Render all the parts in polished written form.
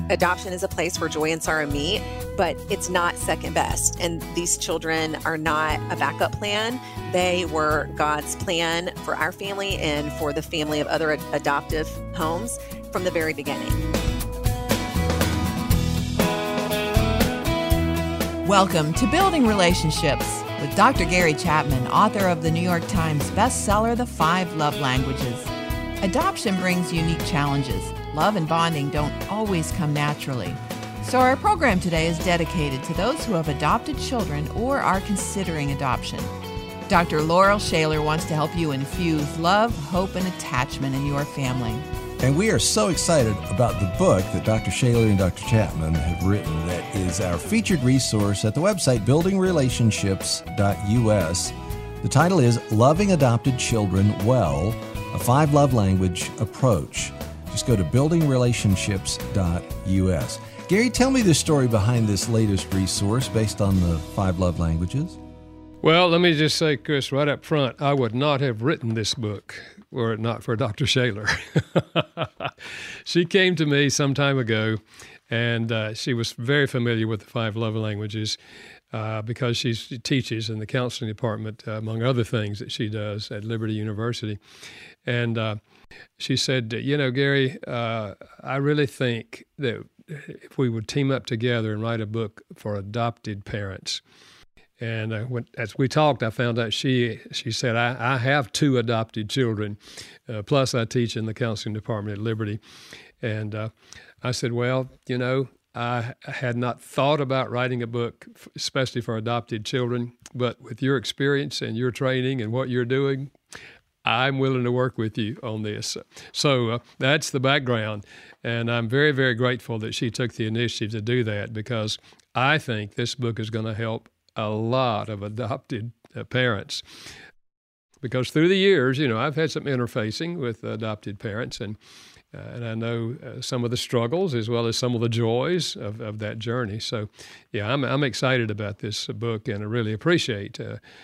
Adoption is a place where joy and sorrow meet, but it's not second best. And these children are not a backup plan. They were God's plan for our family and for the family of other adoptive homes from the very beginning. Welcome to Building Relationships with Dr. Gary Chapman, author of the New York Times bestseller, The 5 Love Languages. Adoption brings unique challenges. Love and bonding don't always come naturally. So our program today is dedicated to those who have adopted children or are considering adoption. Dr. Laurel Shaler wants to help you infuse love, hope, and attachment in your family. And we are so excited about the book that Dr. Shaler and Dr. Chapman have written that is our featured resource at the website buildingrelationships.us. The title is Loving Adopted Children Well, a 5 Love Language Approach. Just go to buildingrelationships.us. Gary, tell me the story behind this latest resource based on the 5 love languages. Well, let me just say, Chris, right up front, I would not have written this book were it not for Dr. Shaler. She came to me some time ago, and she was very familiar with the 5 love languages because she teaches in the counseling department, among other things that she does at Liberty University. And she said, Gary, I really think that if we would team up together and write a book for adopted parents. And as we talked, I found out she said, I have 2 adopted children, plus I teach in the counseling department at Liberty. And I said, well, I had not thought about writing a book, especially for adopted children, but with your experience and your training and what you're doing, I'm willing to work with you on this. So that's the background, and I'm very, very grateful that she took the initiative to do that, because I think this book is going to help a lot of adopted parents. Because through the years, I've had some interfacing with adopted parents, and I know some of the struggles as well as some of the joys of that journey. So, yeah, I'm excited about this book, and I really appreciate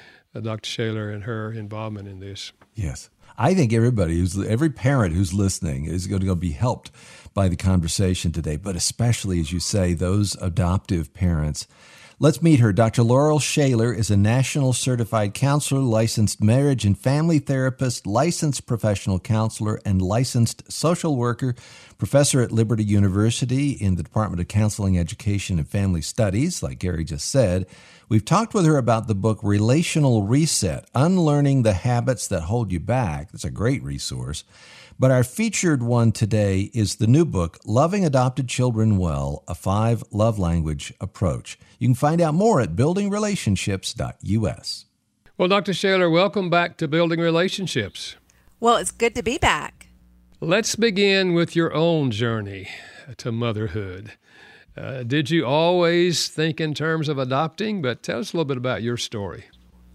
Dr. Shaler and her involvement in this. Yes. I think every parent who's listening is going to be helped by the conversation today, but especially, as you say, those adoptive parents. Let's meet her. Dr. Laurel Shaler is a national certified counselor, licensed marriage and family therapist, licensed professional counselor, and licensed social worker, professor at Liberty University in the Department of Counseling, Education, and Family Studies, like Gary just said. We've talked with her about the book Relational Reset, Unlearning the Habits That Hold You Back. That's a great resource. But our featured one today is the new book, Loving Adopted Children Well, a 5 Love Language Approach. You can find out more at buildingrelationships.us. Well, Dr. Shaler, welcome back to Building Relationships. Well, it's good to be back. Let's begin with your own journey to motherhood. Did you always think in terms of adopting? But tell us a little bit about your story.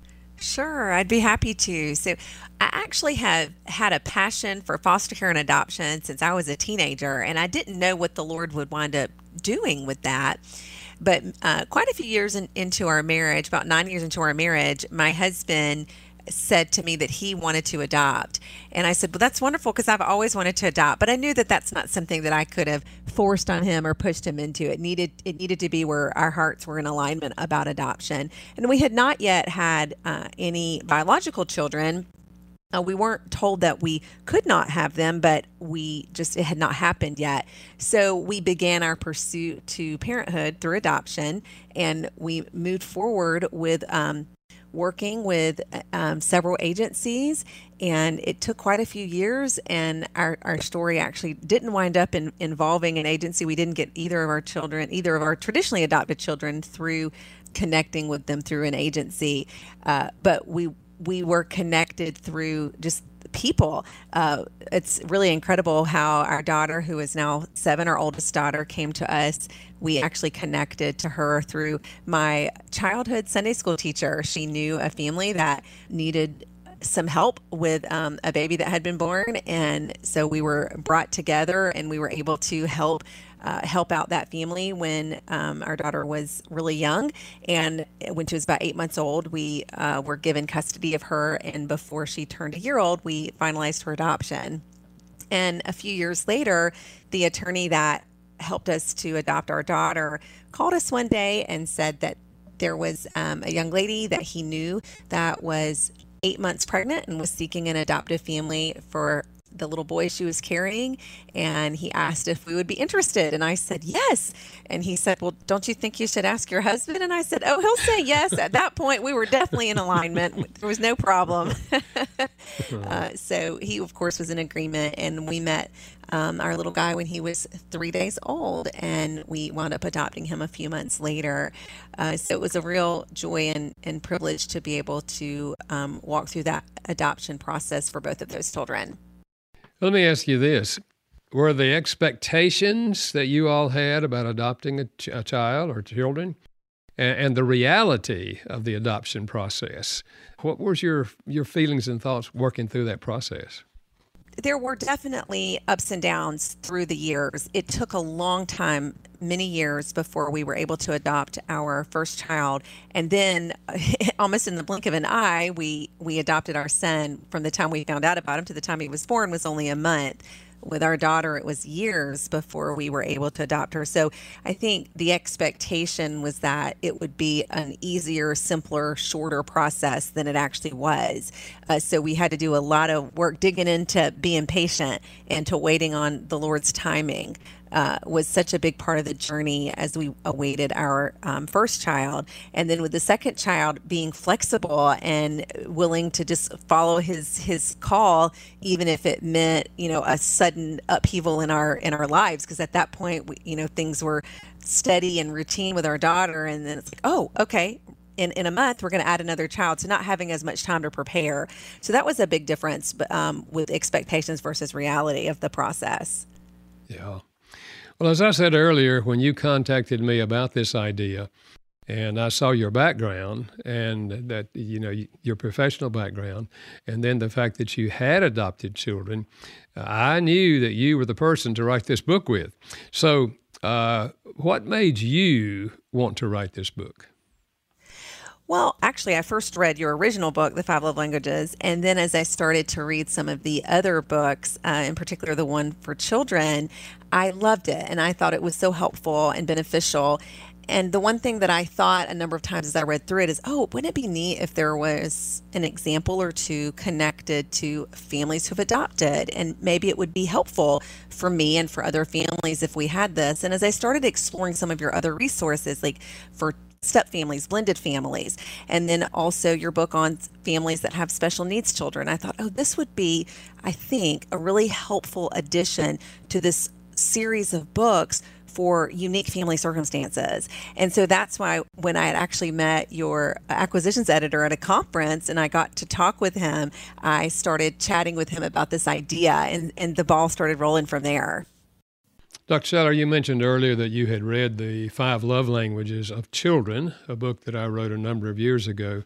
Sure, I'd be happy to. So I actually have had a passion for foster care and adoption since I was a teenager, and I didn't know what the Lord would wind up doing with that. But quite a few years into our marriage, about 9 years into our marriage, my husband said to me that he wanted to adopt. And I said, well, that's wonderful, because I've always wanted to adopt. But I knew that that's not something that I could have forced on him or pushed him into. It needed to be where our hearts were in alignment about adoption. And we had not yet had any biological children. We weren't told that we could not have them, but it had not happened yet. So we began our pursuit to parenthood through adoption, and we moved forward with working with several agencies, and it took quite a few years, and our story actually didn't wind up involving an agency. We didn't get either of our traditionally adopted children through connecting with them through an agency, but we were connected through just people. It's really incredible how our daughter, who is now 7, our oldest daughter, came to us. We actually connected to her through my childhood Sunday school teacher. She knew a family that needed some help with a baby that had been born, and so we were brought together, and we were able to help out that family when our daughter was really young. And when she was about 8 months old, we were given custody of her, and before she turned a year old, we finalized her adoption. And a few years later, the attorney that helped us to adopt our daughter, called us one day and said that there was a young lady that he knew that was 8 months pregnant and was seeking an adoptive family for the little boy she was carrying. And he asked if we would be interested. And I said, yes. And he said, well, don't you think you should ask your husband? And I said, oh, he'll say yes. At that point, we were definitely in alignment. There was no problem. So he, of course, was in agreement. And we met our little guy when he was 3 days old, and we wound up adopting him a few months later. So it was a real joy and privilege to be able to walk through that adoption process for both of those children. Let me ask you this. Were the expectations that you all had about adopting a child or children and the reality of the adoption process, what was your feelings and thoughts working through that process? There were definitely ups and downs through the years. It took a long time, many years, before we were able to adopt our first child. And then almost in the blink of an eye, we adopted our son. From the time we found out about him to the time he was born was only a month. With our daughter, it was years before we were able to adopt her. So I think the expectation was that it would be an easier, simpler, shorter process than it actually was. So we had to do a lot of work digging into being patient and to waiting on the Lord's timing. Was such a big part of the journey as we awaited our first child. And then with the second child, being flexible and willing to just follow his call, even if it meant, a sudden upheaval in our lives. Because at that point, things were steady and routine with our daughter. And then it's like, oh, okay. In a month, we're going to add another child. So not having as much time to prepare. So that was a big difference with expectations versus reality of the process. Yeah. Well, as I said earlier, when you contacted me about this idea, and I saw your background and that, your professional background, and then the fact that you had adopted children, I knew that you were the person to write this book with. So what made you want to write this book? Well, actually, I first read your original book, The Five Love Languages, and then as I started to read some of the other books, in particular the one for children, I loved it, and I thought it was so helpful and beneficial. And the one thing that I thought a number of times as I read through it is, wouldn't it be neat if there was an example or two connected to families who've adopted? And maybe it would be helpful for me and for other families if we had this. And as I started exploring some of your other resources, like for step families, blended families, and then also your book on families that have special needs children, I thought, this would be, I think, a really helpful addition to this series of books for unique family circumstances. And so that's why when I had actually met your acquisitions editor at a conference and I got to talk with him, I started chatting with him about this idea, and the ball started rolling from there. Dr. Scheller, you mentioned earlier that you had read The Five Love Languages of Children, a book that I wrote a number of years ago.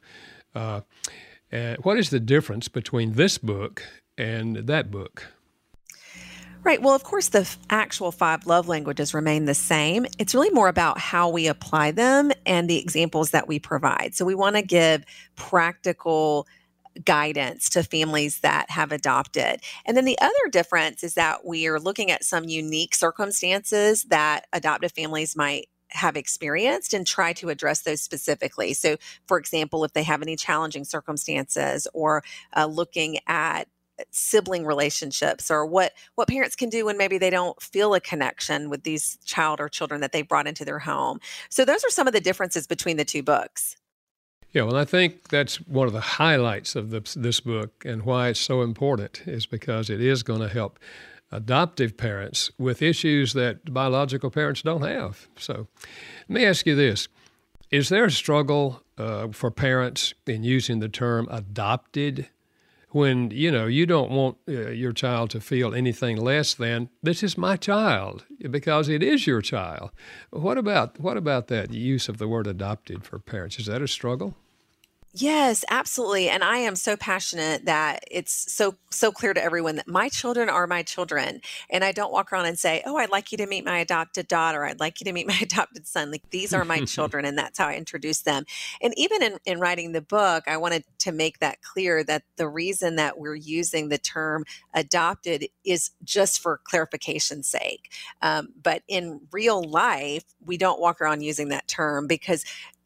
And what is the difference between this book and that book? Right. Well, of course, the actual five love languages remain the same. It's really more about how we apply them and the examples that we provide. So we want to give practical guidance to families that have adopted. And then the other difference is that we are looking at some unique circumstances that adoptive families might have experienced and try to address those specifically. So, for example, if they have any challenging circumstances, or looking at sibling relationships, or what parents can do when maybe they don't feel a connection with these child or children that they brought into their home. So those are some of the differences between the two books. Yeah, well, I think that's one of the highlights of this book, and why it's so important is because it is going to help adoptive parents with issues that biological parents don't have. So let me ask you this. Is there a struggle for parents in using the term adopted when, you don't want your child to feel anything less than, this is my child, because it is your child? What about that use of the word adopted for parents? Is that a struggle? Yes, absolutely. And I am so passionate that it's so clear to everyone that my children are my children. And I don't walk around and say, "Oh, I'd like you to meet my adopted daughter. I'd like you to meet my adopted son." Like these are my children, and that's how I introduce them. And even in writing the book, I wanted to make that clear that the reason that we're using the term adopted is just for clarification's sake. But in real life, we don't walk around using that term because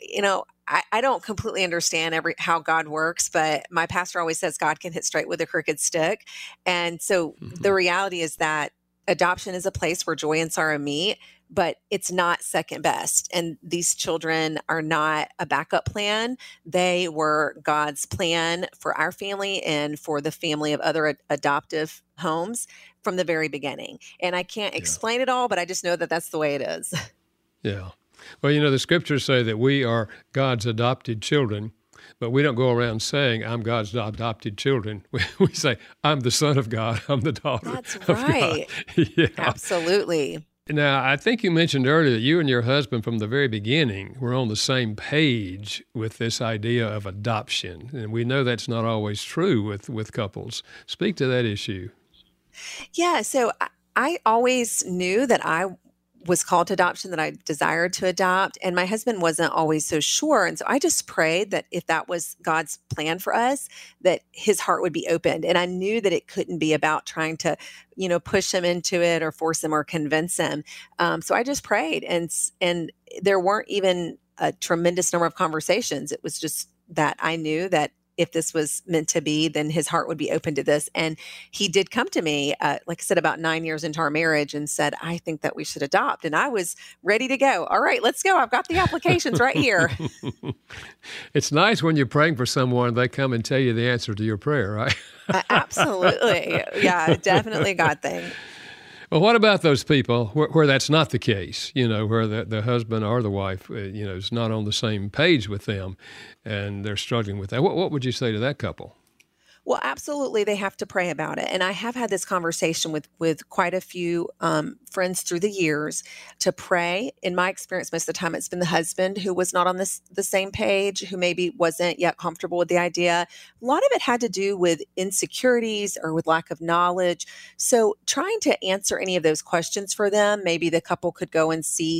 I don't completely understand how God works, but my pastor always says God can hit straight with a crooked stick. And so the reality is that adoption is a place where joy and sorrow meet, but it's not second best. And these children are not a backup plan. They were God's plan for our family and for the family of other adoptive homes from the very beginning. And I can't explain it all, but I just know that that's the way it is. Yeah. Well, the scriptures say that we are God's adopted children, but we don't go around saying, I'm God's adopted children. We say, I'm the son of God. I'm the daughter That's of right. God. Yeah. Absolutely. Now, I think you mentioned earlier that you and your husband from the very beginning were on the same page with this idea of adoption. And we know that's not always true with couples. Speak to that issue. Yeah. So I always knew that I was called to adoption, that I desired to adopt. And my husband wasn't always so sure. And so I just prayed that if that was God's plan for us, that his heart would be opened. And I knew that it couldn't be about trying to, push him into it or force him or convince him. So I just prayed, and there weren't even a tremendous number of conversations. It was just that I knew that if this was meant to be, then his heart would be open to this. And he did come to me, like I said, about 9 years into our marriage and said, I think that we should adopt. And I was ready to go. All right, let's go. I've got the applications right here. It's nice when you're praying for someone, they come and tell you the answer to your prayer, right? Absolutely. Yeah, definitely a God thing. Well, what about those people where that's not the case, where the husband or the wife, is not on the same page with them and they're struggling with that? What would you say to that couple? Well, absolutely, they have to pray about it. And I have had this conversation with quite a few friends through the years to pray. In my experience, most of the time, it's been the husband who was not on the same page, who maybe wasn't yet comfortable with the idea. A lot of it had to do with insecurities or with lack of knowledge. So trying to answer any of those questions for them, maybe the couple could go and see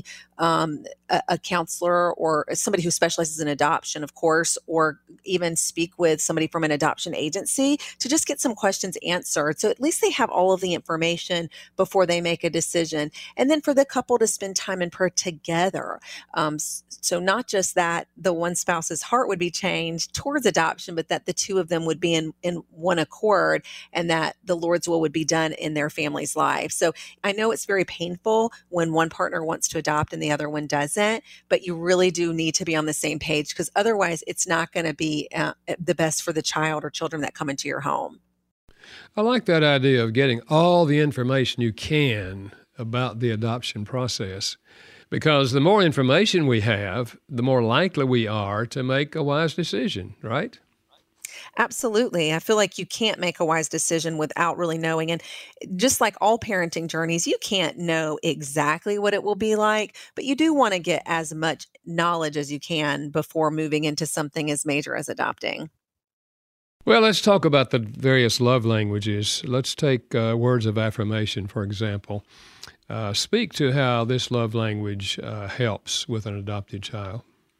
a counselor or somebody who specializes in adoption, of course, or even speak with somebody from an adoption agency to just get some questions answered. So at least they have all of the information before they make a decision. And then for the couple to spend time in prayer together. So not just that the one spouse's heart would be changed towards adoption, but that the two of them would be in one accord and that the Lord's will would be done in their family's life. So I know it's very painful when one partner wants to adopt and the other one doesn't, but you really do need to be on the same page because otherwise it's not going to be the best for the child or children that come into your home. I like that idea of getting all the information you can about the adoption process, because the more information we have, the more likely we are to make a wise decision, right? Absolutely. I feel like you can't make a wise decision without really knowing. And just like all parenting journeys, you can't know exactly what it will be like, but you do want to get as much knowledge as you can before moving into something as major as adopting. Well, let's talk about the various love languages. Let's take words of affirmation, for example. Speak to how this love language helps with an adopted child.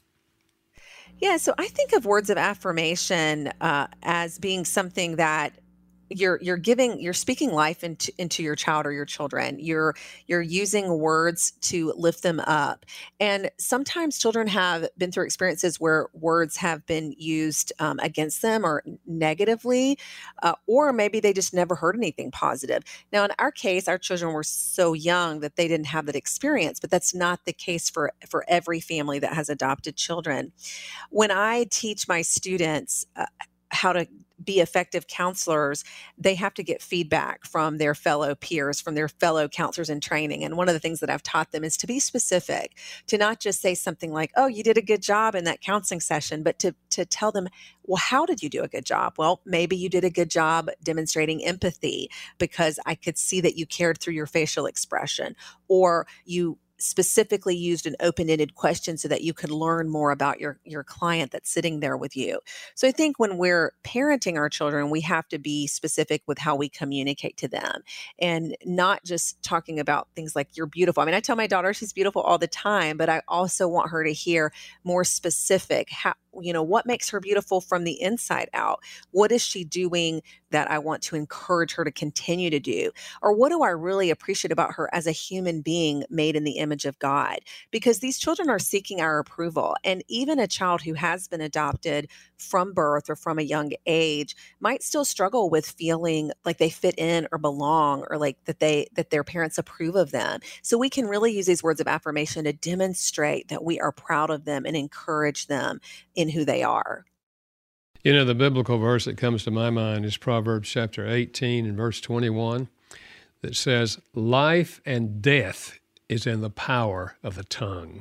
Yeah, so I think of words of affirmation as being something that you're speaking life into your child or your children. You're using words to lift them up. And sometimes children have been through experiences where words have been used against them or negatively, or maybe they just never heard anything positive. Now, in our case, our children were so young that they didn't have that experience, but that's not the case for every family that has adopted children. When I teach my students how to be effective counselors, they have to get feedback from their fellow peers, from their fellow counselors in training. And one of the things that I've taught them is to be specific, to not just say something like, oh, you did a good job in that counseling session, but to tell them, well, how did you do a good job? Well, maybe you did a good job demonstrating empathy because I could see that you cared through your facial expression, or you specifically used an open-ended question so that you could learn more about your client that's sitting there with you. So I think when we're parenting our children, we have to be specific with how we communicate to them, and not just talking about things like "you're beautiful." I mean, I tell my daughter she's beautiful all the time, but I also want her to hear more specific, how, what makes her beautiful from the inside out? What is she doing that I want to encourage her to continue to do? Or what do I really appreciate about her as a human being made in the image of God? Because these children are seeking our approval. And even a child who has been adopted from birth or from a young age might still struggle with feeling like they fit in or belong, or like that their parents approve of them. So we can really use these words of affirmation to demonstrate that we are proud of them and encourage them in who they are. The biblical verse that comes to my mind is Proverbs chapter 18 and verse 21 that says, "Life and death is in the power of the tongue."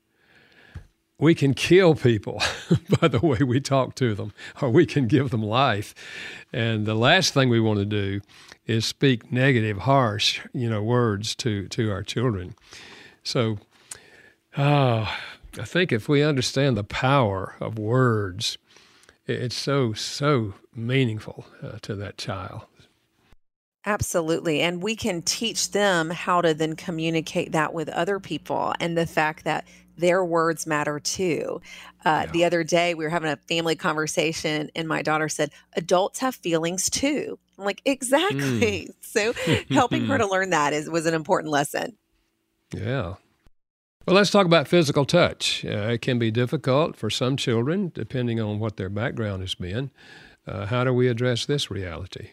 We can kill people by the way we talk to them, or we can give them life. And the last thing we want to do is speak negative, harsh, words to our children. So, I think if we understand the power of words, it's so meaningful to that child. Absolutely. And we can teach them how to then communicate that with other people, and the fact that their words matter too. The other day, we were having a family conversation, and my daughter said, "Adults have feelings too." I'm like, exactly. So helping her to learn that was an important lesson. Yeah. Well, let's talk about physical touch. It can be difficult for some children, depending on what their background has been. How do we address this reality?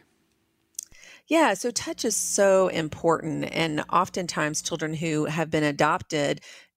Yeah, so touch is so important. And oftentimes, children who have been adopted,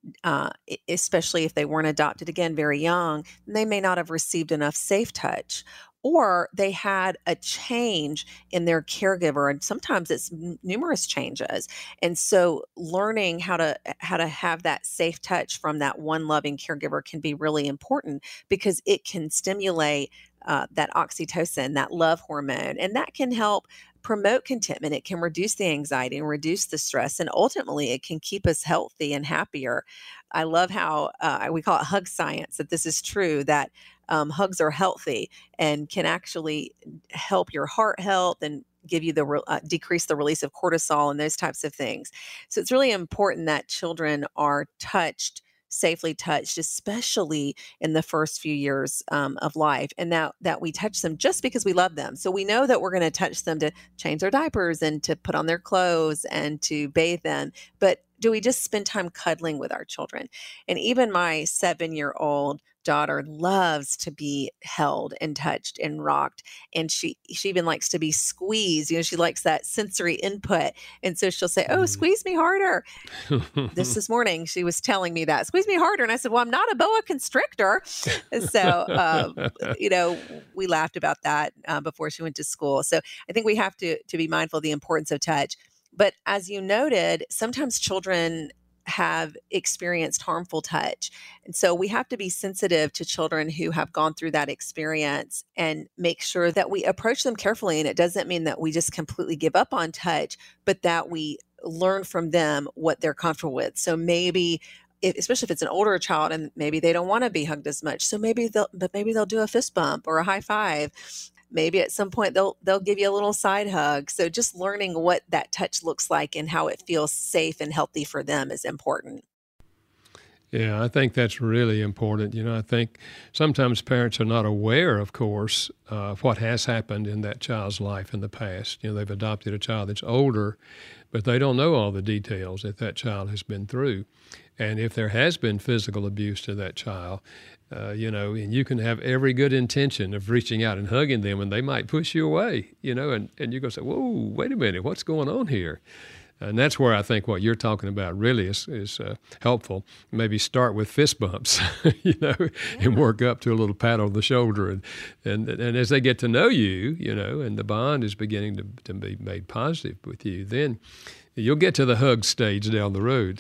especially if they weren't adopted again very young, they may not have received enough safe touch, or they had a change in their caregiver, and sometimes it's numerous changes. And so learning how to have that safe touch from that one loving caregiver can be really important, because it can stimulate that oxytocin, that love hormone, and that can help promote contentment. It can reduce the anxiety and reduce the stress, and ultimately it can keep us healthy and happier. I love how we call it hug science, that this is true, that hugs are healthy and can actually help your heart health and give you decrease the release of cortisol and those types of things. So it's really important that children are safely touched, especially in the first few years of life, and that we touch them just because we love them. So we know that we're going to touch them to change their diapers and to put on their clothes and to bathe them. But do we just spend time cuddling with our children? And even my 7-year-old daughter loves to be held and touched and rocked. And she even likes to be squeezed. She likes that sensory input. And so she'll say, "Oh, squeeze me harder." This morning, she was telling me that, "Squeeze me harder." And I said, "Well, I'm not a boa constrictor." So, we laughed about that before she went to school. So I think we have to be mindful of the importance of touch. But as you noted, sometimes children have experienced harmful touch. And so we have to be sensitive to children who have gone through that experience and make sure that we approach them carefully. And it doesn't mean that we just completely give up on touch, but that we learn from them what they're comfortable with. So maybe, especially if it's an older child and maybe they don't want to be hugged as much, so maybe they'll do a fist bump or a high five. Maybe at some point they'll give you a little side hug. So just learning what that touch looks like and how it feels safe and healthy for them is important. Yeah, I think that's really important. I think sometimes parents are not aware, of course, of what has happened in that child's life in the past. They've adopted a child that's older, but they don't know all the details that child has been through. And if there has been physical abuse to that child, and you can have every good intention of reaching out and hugging them, and they might push you away, and you're going to say, "Whoa, wait a minute, what's going on here?" And that's where I think what you're talking about really is helpful. Maybe start with fist bumps, and work up to a little pat on the shoulder. And as they get to know you, and the bond is beginning to be made positive with you, then you'll get to the hug stage down the road.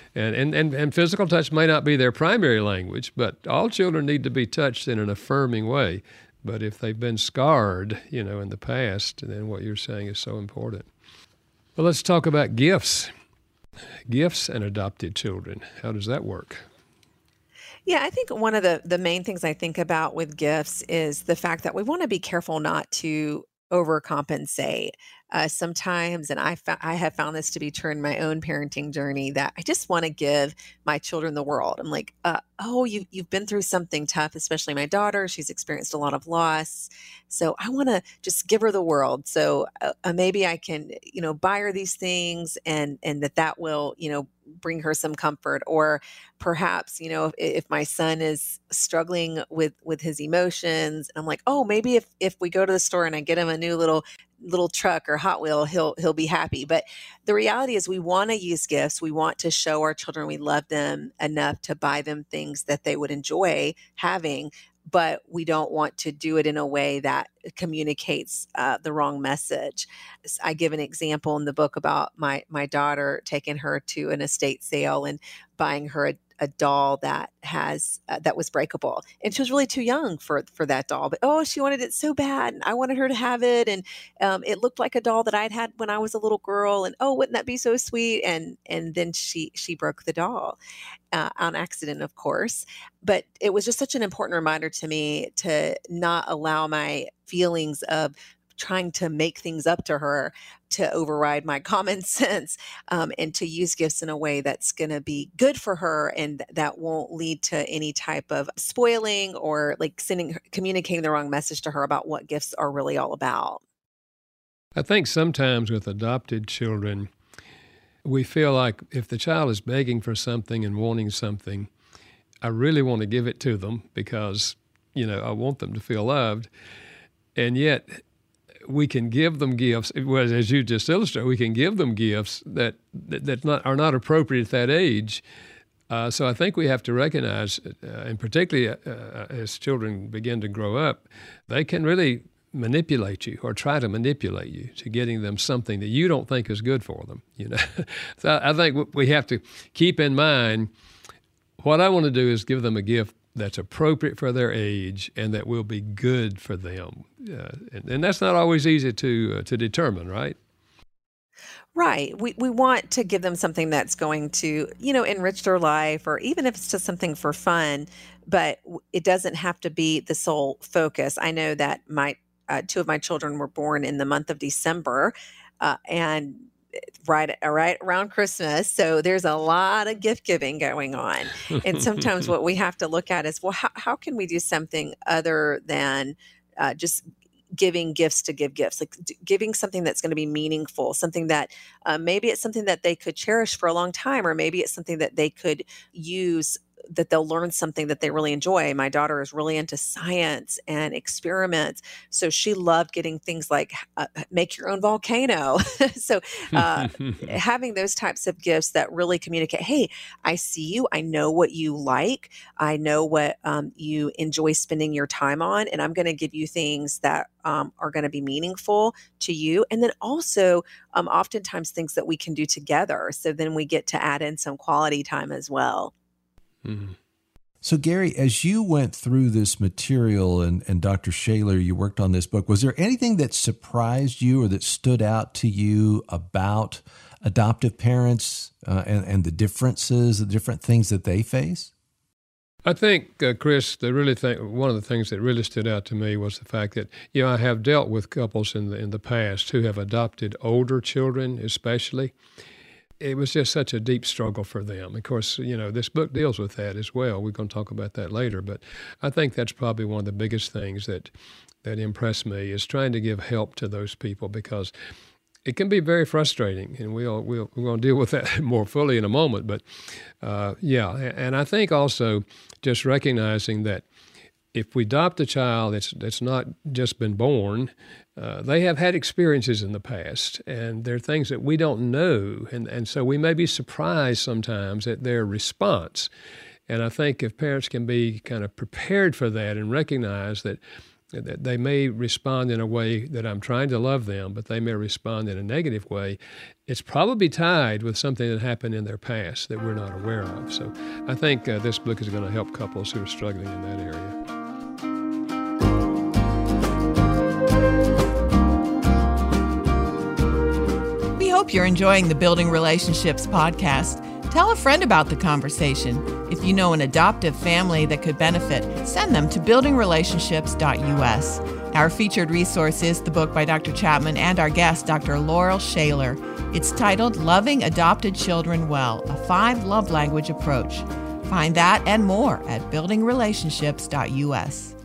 And physical touch may not be their primary language, but all children need to be touched in an affirming way. But if they've been scarred, in the past, then what you're saying is so important. Well, let's talk about gifts. Gifts and adopted children. How does that work? Yeah, I think one of the main things I think about with gifts is the fact that we want to be careful not to overcompensate. Sometimes, and I have found this to be true in my own parenting journey, that I just want to give my children the world. I'm like, oh, you've been through something tough, especially my daughter. She's experienced a lot of loss, so I want to just give her the world. So maybe I can, buy her these things, and that will, bring her some comfort. Or perhaps, if my son is struggling with his emotions, I'm like, oh, maybe if we go to the store and I get him a new little truck or Hot Wheel, he'll be happy. But the reality is we want to use gifts. We want to show our children we love them enough to buy them things that they would enjoy having, but we don't want to do it in a way that communicates the wrong message. I give an example in the book about my daughter taking her to an estate sale and buying her a doll that was breakable, and she was really too young for that doll. But she wanted it so bad, and I wanted her to have it, and it looked like a doll that I'd had when I was a little girl. And wouldn't that be so sweet? And then she broke the doll on accident, of course. But it was just such an important reminder to me to not allow my feelings of trying to make things up to her to override my common sense, and to use gifts in a way that's going to be good for her and that won't lead to any type of spoiling or like communicating the wrong message to her about what gifts are really all about. I think sometimes with adopted children, we feel like if the child is begging for something and wanting something, I really want to give it to them because, I want them to feel loved. And yet we can give them gifts, as you just illustrated, we can give them gifts that are not appropriate at that age. So I think we have to recognize, and particularly as children begin to grow up, they can really manipulate you or try to manipulate you to getting them something that you don't think is good for them. So I think we have to keep in mind what I want to do is give them a gift that's appropriate for their age and that will be good for them. And that's not always easy to determine, right? Right. We want to give them something that's going to, enrich their life, or even if it's just something for fun, but it doesn't have to be the sole focus. I know that two of my children were born in the month of December, and right around Christmas. So there's a lot of gift giving going on. And sometimes what we have to look at is, well, how can we do something other than just giving gifts to give gifts, like giving something that's going to be meaningful, something that maybe it's something that they could cherish for a long time, or maybe it's something that they could use, that they'll learn something that they really enjoy. My daughter is really into science and experiments. So she loved getting things like make your own volcano. So having those types of gifts that really communicate, hey, I see you. I know what you like. I know what you enjoy spending your time on. And I'm going to give you things that are going to be meaningful to you. And then also oftentimes things that we can do together. So then we get to add in some quality time as well. Mm-hmm. So, Gary, as you went through this material and Dr. Shaler, you worked on this book, was there anything that surprised you or that stood out to you about adoptive parents and the differences, the different things that they face? I think, Chris, one of the things that really stood out to me was the fact that, I have dealt with couples in the past who have adopted older children, especially. It was just such a deep struggle for them. Of course, this book deals with that as well. We're going to talk about that later. But I think that's probably one of the biggest things that impressed me is trying to give help to those people, because it can be very frustrating. And we're going to deal with that more fully in a moment. But and I think also just recognizing that if we adopt a child that's not just been born, they have had experiences in the past, and there are things that we don't know, and so we may be surprised sometimes at their response. And I think if parents can be kind of prepared for that and recognize that they may respond in a way that I'm trying to love them, but they may respond in a negative way, it's probably tied with something that happened in their past that we're not aware of. So I think this book is going to help couples who are struggling in that area. We hope you're enjoying the Building Relationships podcast, tell a friend about the conversation. If you know an adoptive family that could benefit, send them to buildingrelationships.us. Our featured resource is the book by Dr. Chapman and our guest, Dr. Laurel Shaler. It's titled Loving Adopted Children Well, a 5 Love Language Approach. Find that and more at buildingrelationships.us.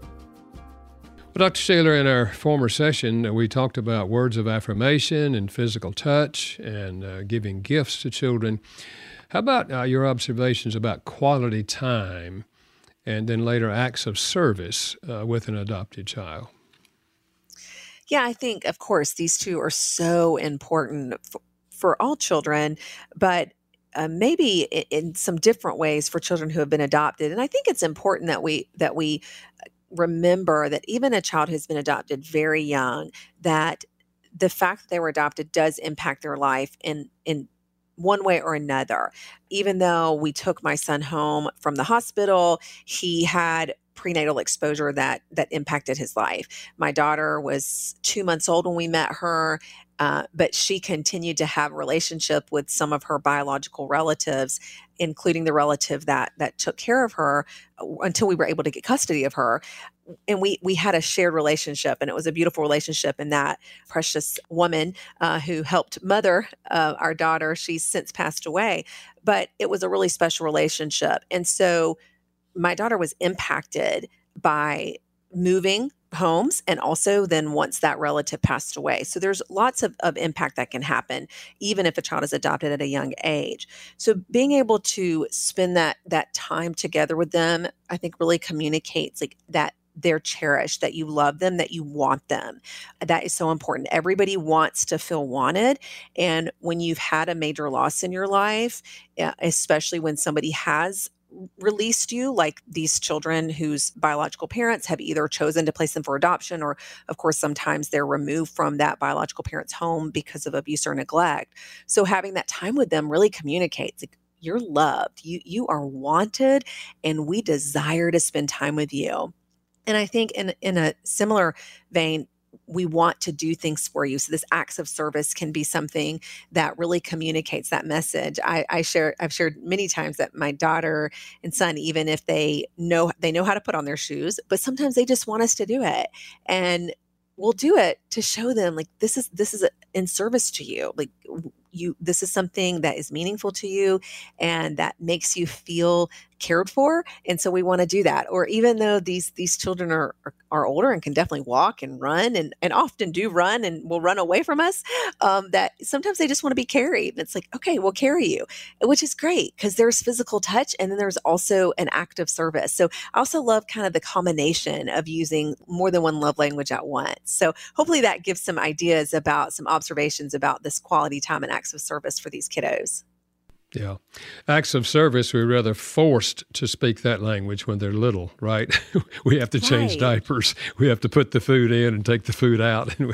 Well, Dr. Shaler, in our former session, we talked about words of affirmation and physical touch and giving gifts to children. How about your observations about quality time and then later acts of service with an adopted child? Yeah, I think, of course, these two are so important for all children, but maybe in some different ways for children who have been adopted. And I think it's important that we remember that even a child who's been adopted very young, that the fact that they were adopted does impact their life in one way or another. Even though we took my son home from the hospital, he had prenatal exposure that impacted his life. My daughter was 2 months old when we met her, but she continued to have a relationship with some of her biological relatives, including the relative that took care of her until we were able to get custody of her. And we had a shared relationship, and it was a beautiful relationship. And that precious woman who helped mother our daughter, she's since passed away, but it was a really special relationship. And so my daughter was impacted by moving homes, and also then once that relative passed away. So there's lots of impact that can happen, even if a child is adopted at a young age. So being able to spend that time together with them, I think really communicates like that they're cherished, that you love them, that you want them. That is so important. Everybody wants to feel wanted. And when you've had a major loss in your life, especially when somebody has released you, like these children whose biological parents have either chosen to place them for adoption, or of course, sometimes they're removed from that biological parent's home because of abuse or neglect. So having that time with them really communicates like, you're loved, you are wanted, and we desire to spend time with you. And I think in a similar vein, we want to do things for you. So this acts of service can be something that really communicates that message. I've shared many times that my daughter and son, even if they know how to put on their shoes, but sometimes they just want us to do it. And we'll do it to show them like, this is in service to you. Like this is something that is meaningful to you and that makes you feel cared for. And so we want to do that. Or even though these children are older and can definitely walk and run and often do run and will run away from us, that sometimes they just want to be carried. And it's like, okay, we'll carry you, which is great because there's physical touch and then there's also an act of service. So I also love kind of the combination of using more than one love language at once. So hopefully that gives some ideas about some observations about this quality time and acts of service for these kiddos. Yeah. Acts of service, we're rather forced to speak that language when they're little, right? We have to change diapers. We have to put the food in and take the food out. And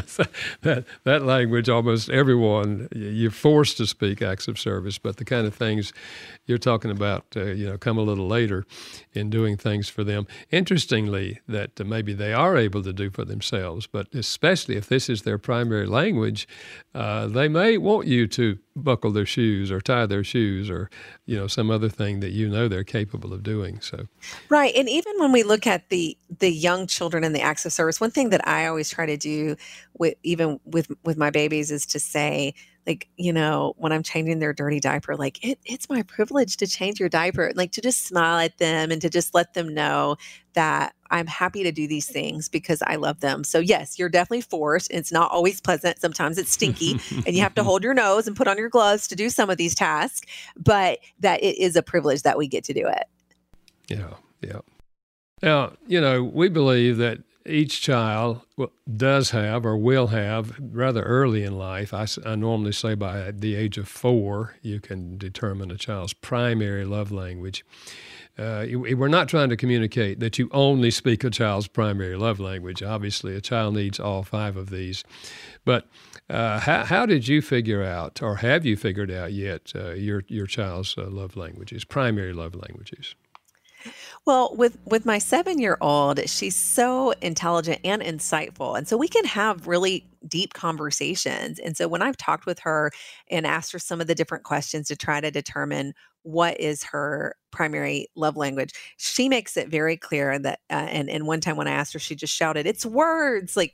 that language, almost everyone, you're forced to speak acts of service. But the kind of things you're talking about, come a little later in doing things for them. Interestingly, that maybe they are able to do for themselves, but especially if this is their primary language, they may want you to buckle their shoes or tie their shoes or, some other thing that they're capable of doing. So, right. And even when we look at the young children and the acts of service, one thing that I always try to do with my babies is to say, like, when I'm changing their dirty diaper, like it's my privilege to change your diaper, like to just smile at them and to just let them know that I'm happy to do these things because I love them. So yes, you're definitely forced. It's not always pleasant. Sometimes it's stinky and you have to hold your nose and put on your gloves to do some of these tasks, but that it is a privilege that we get to do it. Yeah. Now, we believe that each child does have or will have rather early in life. I normally say by the age of 4, you can determine a child's primary love language. We're not trying to communicate that you only speak a child's primary love language. Obviously, a child needs all 5 of these. But how did you figure out, or have you figured out yet, your child's love languages, primary love languages? Well, with my 7-year-old, she's so intelligent and insightful, and so we can have really deep conversations. And so when I've talked with her and asked her some of the different questions to try to determine what is her primary love language, she makes it very clear that. And one time when I asked her, she just shouted, "It's words!" Like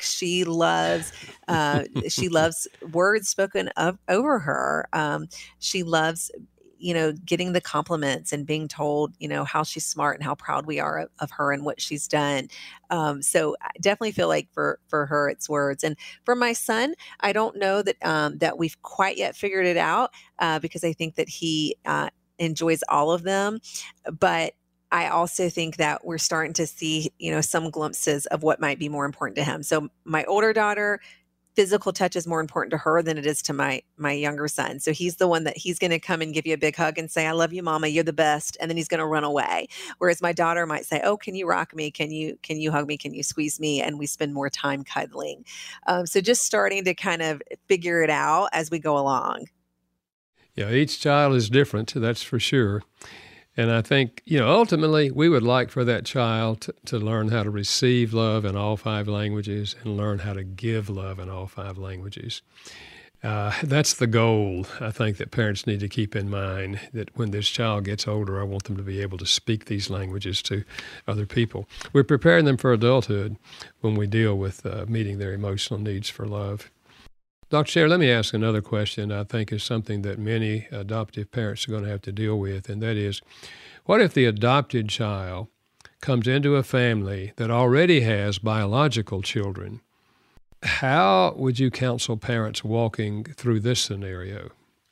she loves words spoken of over her. She loves getting the compliments and being told, how she's smart and how proud we are of her and what she's done. So I definitely feel like for her, it's words. And for my son, I don't know that we've quite yet figured it out because I think that he enjoys all of them. But I also think that we're starting to see, some glimpses of what might be more important to him. So my older daughter, physical touch is more important to her than it is to my younger son. So he's the one that he's going to come and give you a big hug and say, "I love you, mama. You're the best." And then he's going to run away. Whereas my daughter might say, "Oh, can you rock me? Can you hug me? Can you squeeze me?" And we spend more time cuddling. So just starting to kind of figure it out as we go along. Yeah, each child is different, that's for sure. And I think, ultimately, we would like for that child to learn how to receive love in all five languages and learn how to give love in all five languages. That's the goal, I think, that parents need to keep in mind, that when this child gets older, I want them to be able to speak these languages to other people. We're preparing them for adulthood when we deal with meeting their emotional needs for love. Dr. Shaler, let me ask another question I think is something that many adoptive parents are going to have to deal with, and that is, what if the adopted child comes into a family that already has biological children? How would you counsel parents walking through this scenario?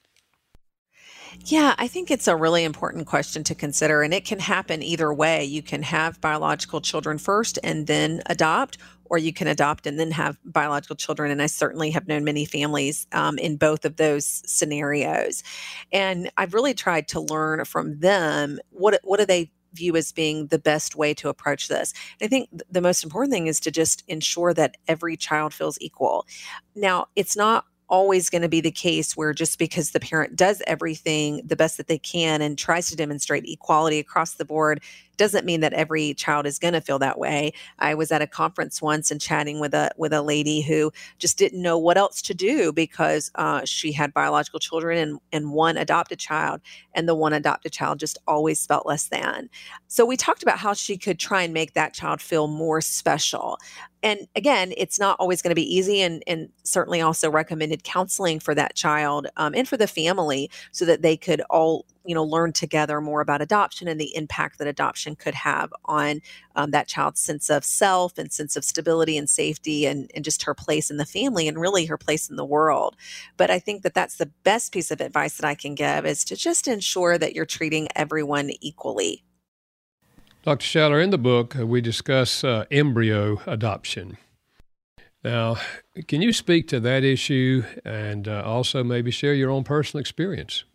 Yeah, I think it's a really important question to consider, and it can happen either way. You can have biological children first and then adopt, or you can adopt and then have biological children. And I certainly have known many families in both of those scenarios. And I've really tried to learn from them what do they view as being the best way to approach this. And I think the most important thing is to just ensure that every child feels equal. Now, it's not always going to be the case where just because the parent does everything the best that they can and tries to demonstrate equality across the board doesn't mean that every child is going to feel that way. I was at a conference once and chatting with a lady who just didn't know what else to do because she had biological children and one adopted child, and the one adopted child just always felt less than. So we talked about how she could try and make that child feel more special. And again, it's not always going to be easy, and certainly also recommended counseling for that child and for the family so that they could all learn together more about adoption and the impact that adoption could have on that child's sense of self and sense of stability and safety and just her place in the family and really her place in the world. But I think that that's the best piece of advice that I can give is to just ensure that you're treating everyone equally. Dr. Shaler, in the book, we discuss embryo adoption. Now, can you speak to that issue and also maybe share your own personal experience?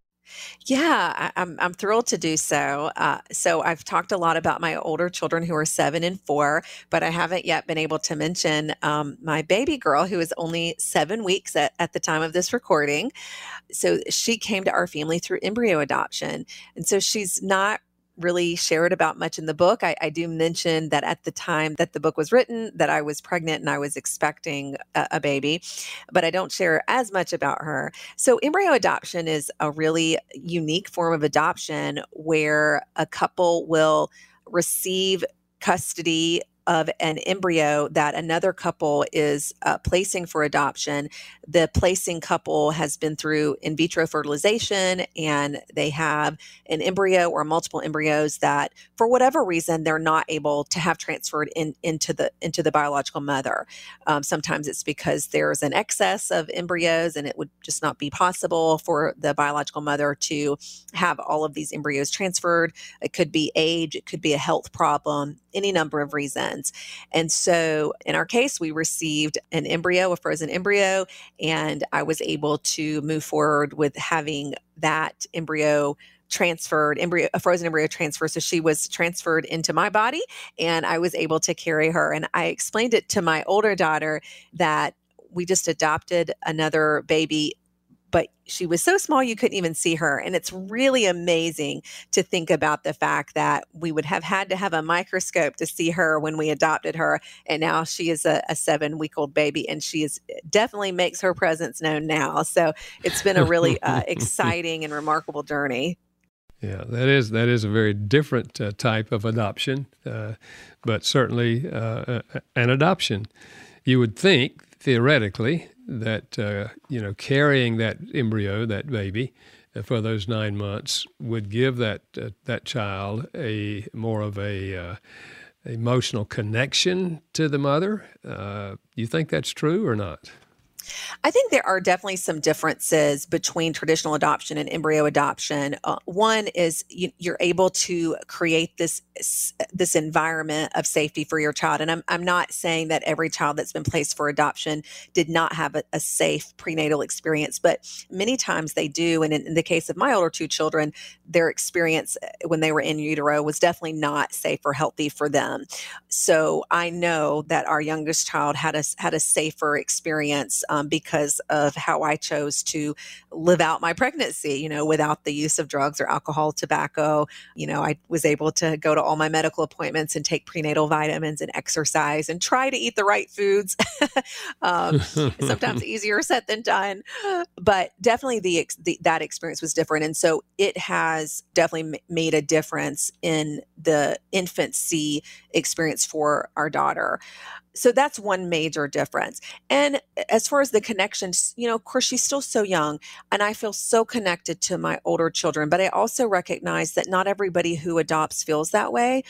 Yeah, I'm thrilled to do so. So I've talked a lot about my older children who are 7 and 4, but I haven't yet been able to mention my baby girl who is only 7 weeks at the time of this recording. So she came to our family through embryo adoption. And so she's not really shared about much in the book. I do mention that at the time that the book was written, that I was pregnant and I was expecting a baby, but I don't share as much about her. So embryo adoption is a really unique form of adoption where a couple will receive custody of an embryo that another couple is placing for adoption. The placing couple has been through in vitro fertilization, and they have an embryo or multiple embryos that, for whatever reason, they're not able to have transferred into the biological mother. Sometimes it's because there's an excess of embryos, and it would just not be possible for the biological mother to have all of these embryos transferred. It could be age, it could be a health problem, any number of reasons. And so in our case, we received an embryo, a frozen embryo, and I was able to move forward with having that embryo transferred, a frozen embryo transfer. So she was transferred into my body and I was able to carry her. And I explained it to my older daughter that we just adopted another baby but she was so small you couldn't even see her. And it's really amazing to think about the fact that we would have had to have a microscope to see her when we adopted her. And now she is a 7-week-old baby, and she is definitely makes her presence known now. So it's been a really exciting and remarkable journey. Yeah, that is a very different type of adoption, but certainly an adoption. You would think, theoretically, that carrying that embryo, that baby, for those 9 months would give that child a more of a emotional connection to the mother. You think that's true or not? I think there are definitely some differences between traditional adoption and embryo adoption. One is you're able to create this environment of safety for your child. And I'm not saying that every child that's been placed for adoption did not have a safe prenatal experience, but many times they do. And in the case of my older 2 children, their experience when they were in utero was definitely not safe or healthy for them. So I know that our youngest child had a safer experience because of how I chose to live out my pregnancy, without the use of drugs or alcohol, tobacco. I was able to go to all my medical appointments and take prenatal vitamins and exercise and try to eat the right foods. Sometimes easier said than done, but definitely that experience was different. And so it has definitely made a difference in the infancy experience for our daughter. So that's one major difference. And as far as the connections, of course, she's still so young, and I feel so connected to my older children, but I also recognize that not everybody who adopts feels that way.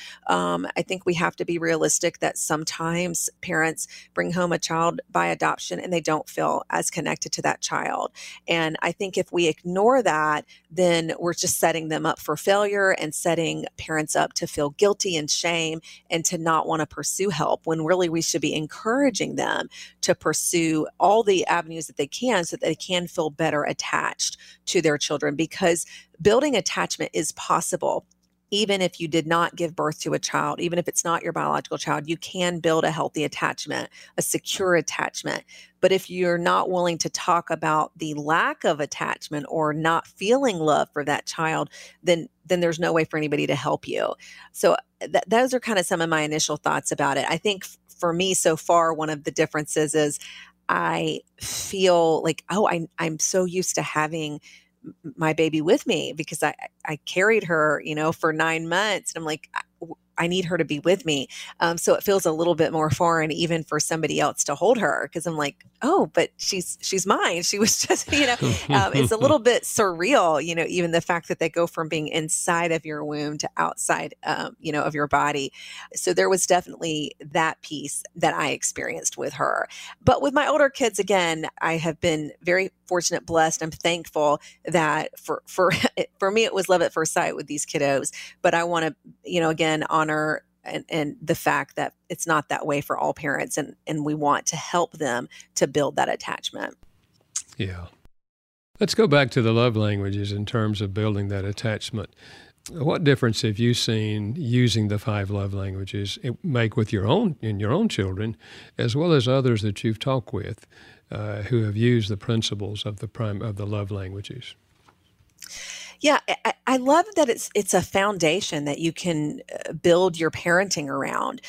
I think we have to be realistic that sometimes parents bring home a child by adoption and they don't feel as connected to that child. And I think if we ignore that, then we're just setting them up for failure and setting parents up to feel guilty and shame and to not want to pursue help, when really we should be encouraging them to pursue all the avenues that they can so that they can feel better attached to their children, because building attachment is possible. Even if you did not give birth to a child, even if it's not your biological child, you can build a healthy attachment, a secure attachment. But if you're not willing to talk about the lack of attachment or not feeling love for that child, then there's no way for anybody to help you. So those are kind of some of my initial thoughts about it. I think for me so far, one of the differences is I feel like, I'm so used to having my baby with me because I carried her, for 9 months. And I'm like, I need her to be with me. So it feels a little bit more foreign even for somebody else to hold her, because I'm like, oh, but she's mine. She was just, it's a little bit surreal, even the fact that they go from being inside of your womb to outside, of your body. So there was definitely that piece that I experienced with her. But with my older kids, again, I have been very fortunate, blessed. I'm thankful that for me, it was love at first sight with these kiddos. But I want to, again, honor and the fact that it's not that way for all parents, and we want to help them to build that attachment. Yeah. Let's go back to the love languages in terms of building that attachment. What difference have you seen using the 5 love languages make with your own children, as well as others that you've talked with who have used the principles of the love languages? Yeah, I love that it's a foundation that you can build your parenting around.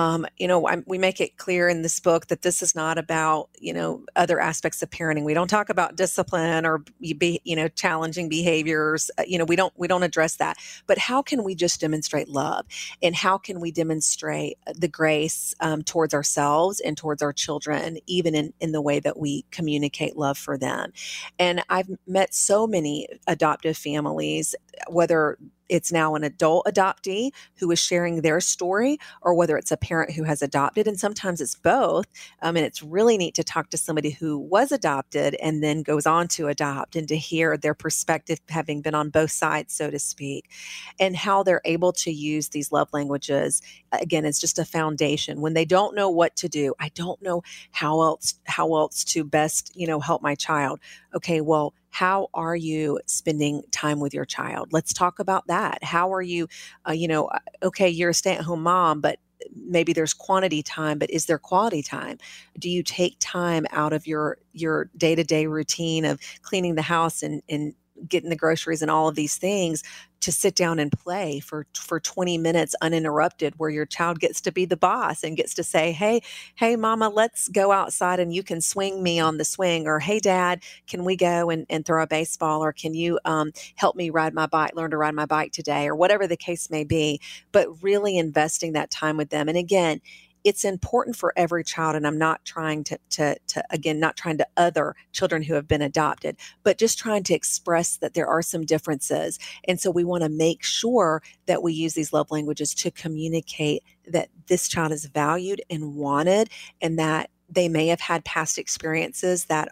We make it clear in this book that this is not about, other aspects of parenting. We don't talk about discipline or, challenging behaviors. We don't address that. But how can we just demonstrate love? And how can we demonstrate the grace towards ourselves and towards our children, even in the way that we communicate love for them? And I've met so many adoptive families, whether it's now an adult adoptee who is sharing their story, or whether it's a parent who has adopted. And sometimes it's both. And it's really neat to talk to somebody who was adopted and then goes on to adopt, and to hear their perspective, having been on both sides, so to speak, and how they're able to use these love languages. Again, it's just a foundation. When they don't know what to do, I don't know how else to best, help my child. Okay, well, how are you spending time with your child? Let's talk about that. How are you, okay, you're a stay-at-home mom, but maybe there's quantity time, but is there quality time? Do you take time out of your day-to-day routine of cleaning the house and getting the groceries and all of these things to sit down and play for 20 minutes uninterrupted, where your child gets to be the boss and gets to say, hey, mama, let's go outside and you can swing me on the swing, or hey, dad, can we go and throw a baseball, or can you help me learn to ride my bike today, or whatever the case may be, but really investing that time with them. And again, it's important for every child. And I'm not trying not trying to other children who have been adopted, but just trying to express that there are some differences. And so we want to make sure that we use these love languages to communicate that this child is valued and wanted, and that they may have had past experiences that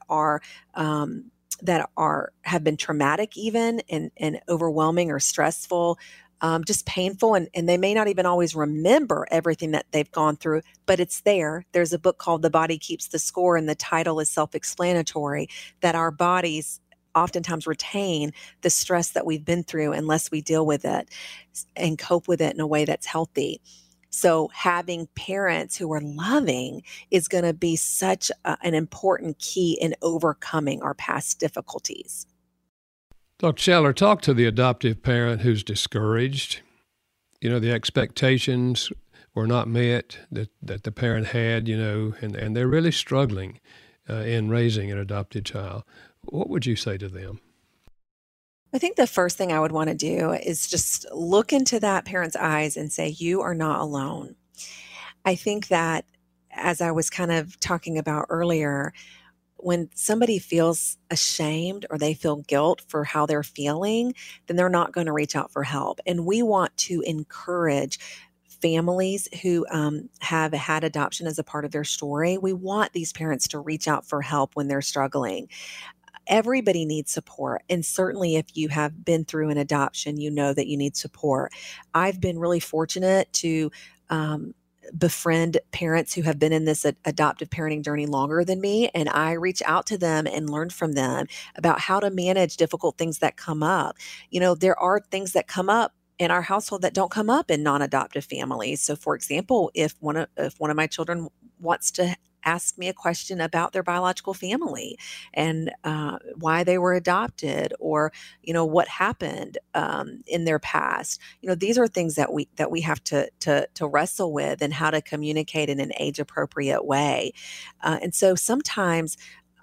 have been traumatic even, and overwhelming or stressful, just painful, and they may not even always remember everything that they've gone through, but it's there. There's a book called The Body Keeps the Score, and the title is self-explanatory, that our bodies oftentimes retain the stress that we've been through unless we deal with it and cope with it in a way that's healthy. So having parents who are loving is going to be such an important key in overcoming our past difficulties. Dr. Shaler, talk to the adoptive parent who's discouraged. The expectations were not met that the parent had, and they're really struggling in raising an adopted child. What would you say to them? I think the first thing I would want to do is just look into that parent's eyes and say, you are not alone. I think that, as I was kind of talking about earlier, when somebody feels ashamed or they feel guilt for how they're feeling, then they're not going to reach out for help. And we want to encourage families who have had adoption as a part of their story. We want these parents to reach out for help when they're struggling. Everybody needs support. And certainly if you have been through an adoption, you know that you need support. I've been really fortunate to befriend parents who have been in this adoptive parenting journey longer than me. And I reach out to them and learn from them about how to manage difficult things that come up. There are things that come up in our household that don't come up in non-adoptive families. So for example, if one of my children wants to ask me a question about their biological family and why they were adopted, or what happened in their past. These are things that we have to wrestle with, and how to communicate in an age appropriate way. And so sometimes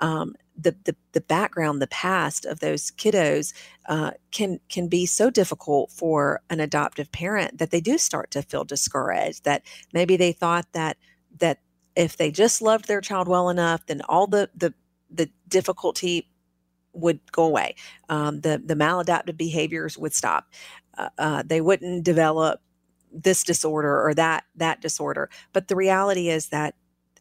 the background, the past of those kiddos can be so difficult for an adoptive parent that they do start to feel discouraged. That maybe they thought that if they just loved their child well enough, then all the difficulty would go away. The maladaptive behaviors would stop. They wouldn't develop this disorder or that disorder. But the reality is that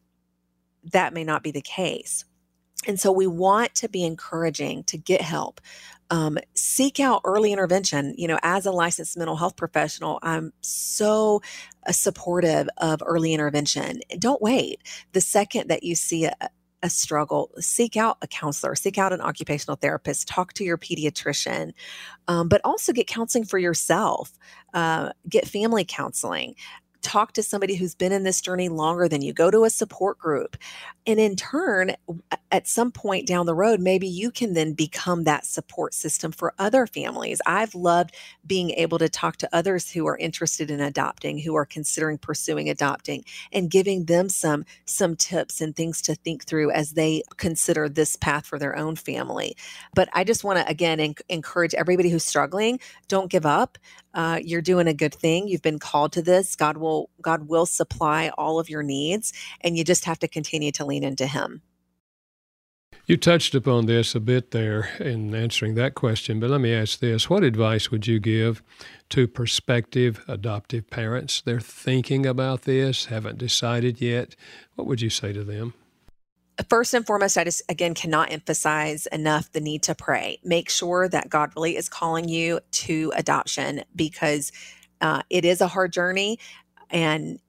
may not be the case. And so we want to be encouraging to get help. Seek out early intervention. As a licensed mental health professional, I'm so supportive of early intervention. Don't wait. The second that you see a struggle, seek out a counselor, seek out an occupational therapist, talk to your pediatrician, but also get counseling for yourself. Get family counseling. Talk to somebody who's been in this journey longer than you. Go to a support group. And in turn, at some point down the road, maybe you can then become that support system for other families. I've loved being able to talk to others who are interested in adopting, who are considering pursuing adopting, and giving them some tips and things to think through as they consider this path for their own family. But I just want to, again, encourage everybody who's struggling, don't give up. You're doing a good thing. You've been called to this. God will supply all of your needs, and you just have to continue to lean into Him. You touched upon this a bit there in answering that question, but let me ask this. What advice would you give to prospective adoptive parents? They're thinking about this, haven't decided yet. What would you say to them? First and foremost, I just, again, cannot emphasize enough the need to pray. Make sure that God really is calling you to adoption, because it is a hard journey. And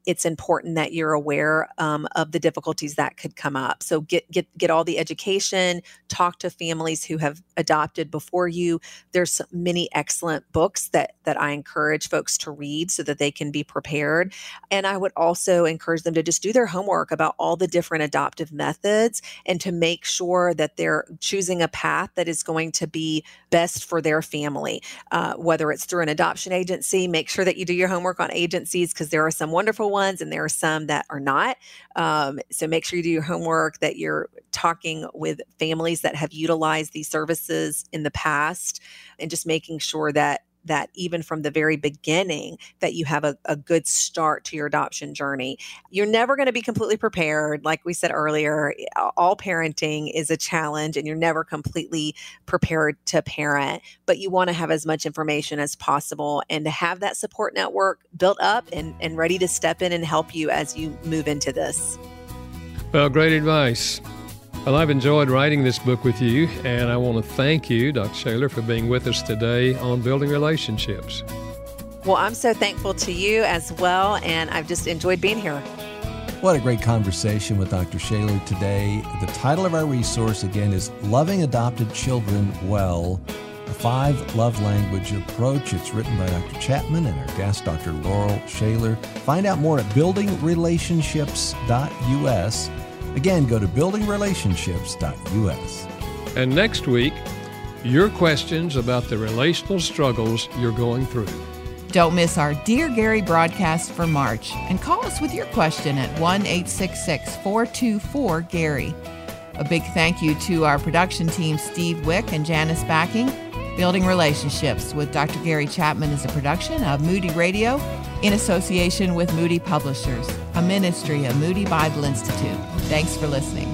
it's important that you're aware of the difficulties that could come up. So get all the education, talk to families who have adopted before you. There's many excellent books that I encourage folks to read so that they can be prepared. And I would also encourage them to just do their homework about all the different adoptive methods and to make sure that they're choosing a path that is going to be best for their family. Whether it's through an adoption agency, make sure that you do your homework on agencies because there are some wonderful ones and there are some that are not. So make sure you do your homework, that you're talking with families that have utilized these services in the past, and just making sure that even from the very beginning, that you have a good start to your adoption journey. You're never going to be completely prepared. Like we said earlier, all parenting is a challenge and you're never completely prepared to parent, but you want to have as much information as possible and to have that support network built up and ready to step in and help you as you move into this. Well, great advice. Well, I've enjoyed writing this book with you, and I want to thank you, Dr. Shaler, for being with us today on Building Relationships. Well, I'm so thankful to you as well, and I've just enjoyed being here. What a great conversation with Dr. Shaler today. The title of our resource, again, is Loving Adopted Children Well, the 5 Love Language Approach. It's written by Dr. Chapman and our guest, Dr. Laurel Shaler. Find out more at buildingrelationships.us. Again, go to buildingrelationships.us. And next week, your questions about the relational struggles you're going through. Don't miss our Dear Gary broadcast for March and call us with your question at 1-866-424-GARY. A big thank you to our production team, Steve Wick and Janice Backing. Building Relationships with Dr. Gary Chapman is a production of Moody Radio in association with Moody Publishers, a ministry of Moody Bible Institute. Thanks for listening.